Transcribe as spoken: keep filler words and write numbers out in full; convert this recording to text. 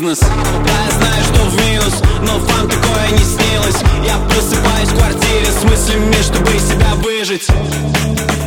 бизнес. Да, я знаю, что в минус, но вам такое не снилось. Я просыпаюсь в квартире с мыслями, чтобы из себя выжить.